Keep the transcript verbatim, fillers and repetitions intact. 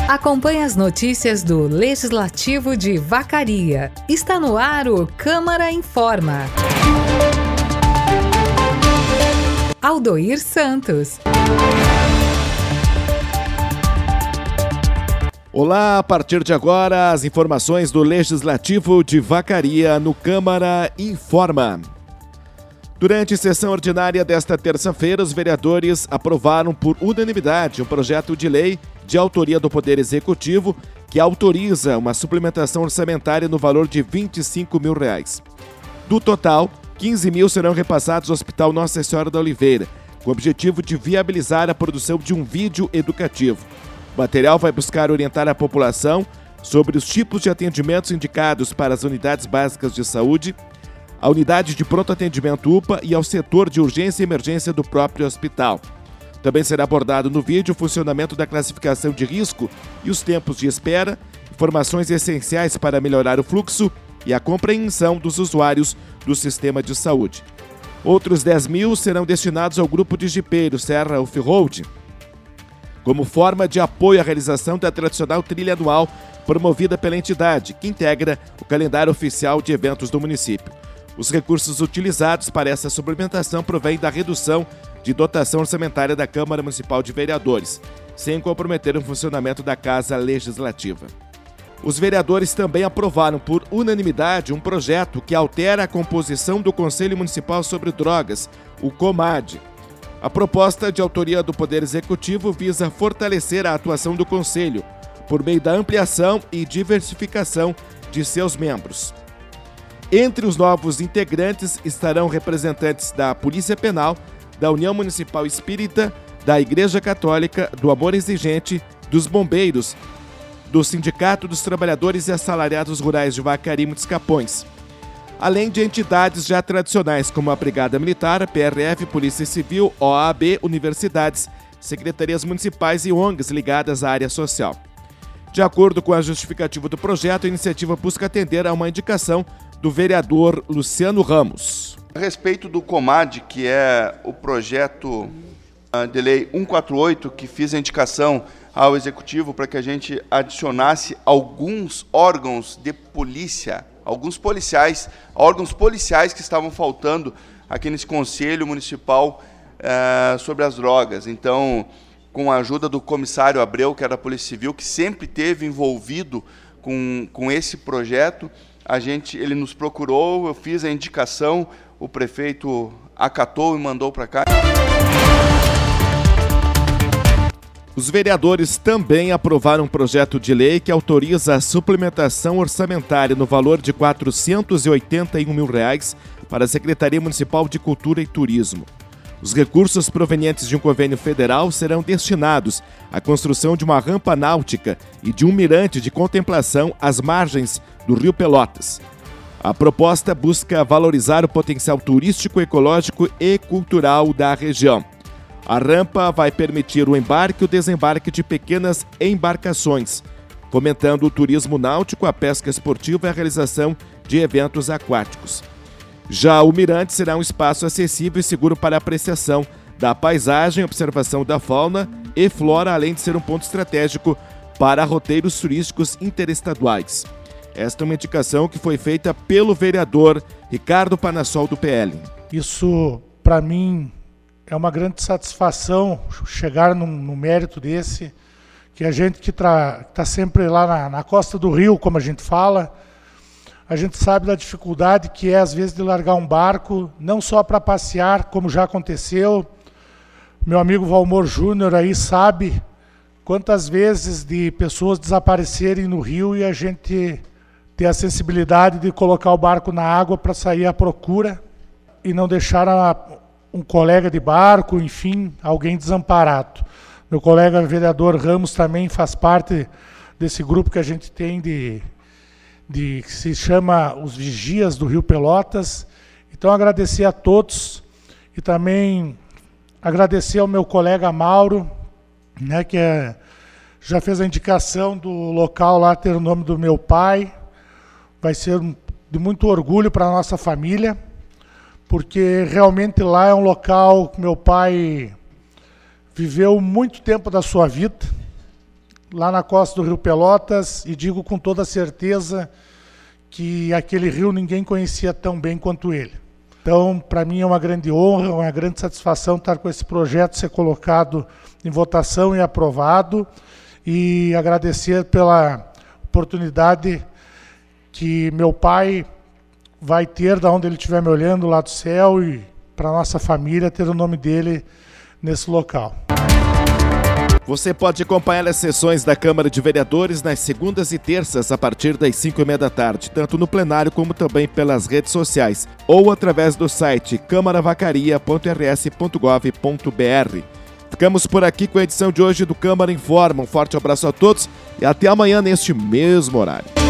Acompanhe as notícias do Legislativo de Vacaria. Está no ar o Câmara Informa. Aldoir Santos. Olá, a partir de agora, as informações do Legislativo de Vacaria no Câmara Informa. Durante a sessão ordinária desta terça-feira, os vereadores aprovaram por unanimidade um projeto de lei de autoria do Poder Executivo que autoriza uma suplementação orçamentária no valor de vinte e cinco mil reais. Do total, quinze mil serão repassados ao Hospital Nossa Senhora da Oliveira, com o objetivo de viabilizar a produção de um vídeo educativo. O material vai buscar orientar a população sobre os tipos de atendimentos indicados para as unidades básicas de saúde, a unidade de pronto atendimento U P A e ao setor de urgência e emergência do próprio hospital. Também será abordado no vídeo o funcionamento da classificação de risco e os tempos de espera, informações essenciais para melhorar o fluxo e a compreensão dos usuários do sistema de saúde. Outros dez mil serão destinados ao grupo de jipeiros Serra Off-Road, como forma de apoio à realização da tradicional trilha anual promovida pela entidade, que integra o calendário oficial de eventos do município. Os recursos utilizados para essa suplementação provêm da redução de dotação orçamentária da Câmara Municipal de Vereadores, sem comprometer o funcionamento da Casa Legislativa. Os vereadores também aprovaram por unanimidade um projeto que altera a composição do Conselho Municipal sobre Drogas, o COMAD. A proposta de autoria do Poder Executivo visa fortalecer a atuação do Conselho, por meio da ampliação e diversificação de seus membros. Entre os novos integrantes estarão representantes da Polícia Penal, da União Municipal Espírita, da Igreja Católica, do Amor Exigente, dos Bombeiros, do Sindicato dos Trabalhadores e Assalariados Rurais de Vacaria e Muitos Capões, além de entidades já tradicionais como a Brigada Militar, P R F, Polícia Civil, O A B, universidades, secretarias municipais e O N Gs ligadas à área social. De acordo com a justificativa do projeto, a iniciativa busca atender a uma indicação do vereador Luciano Ramos. A respeito do COMAD, que é o projeto de lei cento e quarenta e oito, que fiz a indicação ao Executivo para que a gente adicionasse alguns órgãos de polícia, alguns policiais, órgãos policiais que estavam faltando aqui nesse Conselho Municipal eh, sobre as drogas. Então, com a ajuda do comissário Abreu, que era da Polícia Civil, que sempre esteve envolvido com, com esse projeto, a gente, ele nos procurou, eu fiz a indicação, o prefeito acatou e mandou para cá. Os vereadores também aprovaram um projeto de lei que autoriza a suplementação orçamentária no valor de quatrocentos e oitenta e um mil reais para a Secretaria Municipal de Cultura e Turismo. Os recursos provenientes de um convênio federal serão destinados à construção de uma rampa náutica e de um mirante de contemplação às margens do Rio Pelotas. A proposta busca valorizar o potencial turístico, ecológico e cultural da região. A rampa vai permitir o embarque e o desembarque de pequenas embarcações, fomentando o turismo náutico, a pesca esportiva e a realização de eventos aquáticos. Já o mirante será um espaço acessível e seguro para apreciação da paisagem, observação da fauna e flora, além de ser um ponto estratégico para roteiros turísticos interestaduais. Esta é uma indicação que foi feita pelo vereador Ricardo Panassol, do P L. Isso, para mim, é uma grande satisfação chegar no, no mérito desse, que a gente que está sempre lá na, na costa do rio, como a gente fala, a gente sabe da dificuldade que é, às vezes, de largar um barco, não só para passear, como já aconteceu. Meu amigo Valmor Júnior aí sabe quantas vezes de pessoas desaparecerem no rio e a gente ter a sensibilidade de colocar o barco na água para sair à procura e não deixar a, um colega de barco, enfim, alguém desamparado. Meu colega vereador Ramos também faz parte desse grupo que a gente tem de, de que se chama os Vigias do Rio Pelotas. Então, agradecer a todos e também agradecer ao meu colega Mauro, né, que é, já fez a indicação do local lá ter o nome do meu pai. Vai ser de muito orgulho para a nossa família, porque realmente lá é um local que meu pai viveu muito tempo da sua vida, lá na costa do Rio Pelotas, e digo com toda certeza que aquele rio ninguém conhecia tão bem quanto ele. Então, para mim é uma grande honra, uma grande satisfação estar com esse projeto, ser colocado em votação e aprovado, e agradecer pela oportunidade que meu pai vai ter, da onde ele estiver me olhando, lá do céu, e para a nossa família, ter o nome dele nesse local. Você pode acompanhar as sessões da Câmara de Vereadores nas segundas e terças a partir das cinco e meia da tarde, tanto no plenário como também pelas redes sociais ou através do site câmara vacaria ponto r s ponto gov ponto b r. Ficamos por aqui com a edição de hoje do Câmara Informa. Um forte abraço a todos e até amanhã neste mesmo horário.